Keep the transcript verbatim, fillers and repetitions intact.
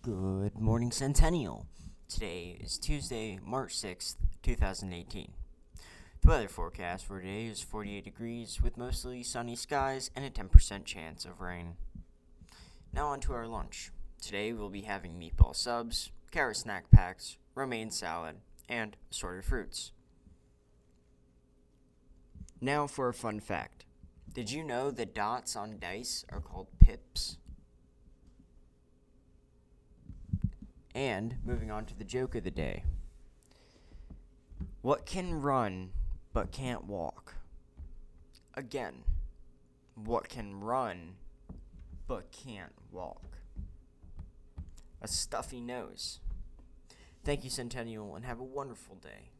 Good morning, Centennial. Today is Tuesday, March sixth, twenty eighteen. The weather forecast for today is forty-eight degrees with mostly sunny skies and a ten percent chance of rain. Now on to our lunch. Today we'll be having meatball subs, carrot snack packs, romaine salad, and assorted fruits. Now for a fun fact. Did you know the dots on dice are called pips? And moving on to the joke of the day. What can run but can't walk? Again, what can run but can't walk? A stuffy nose. Thank you, Centennial, and have a wonderful day.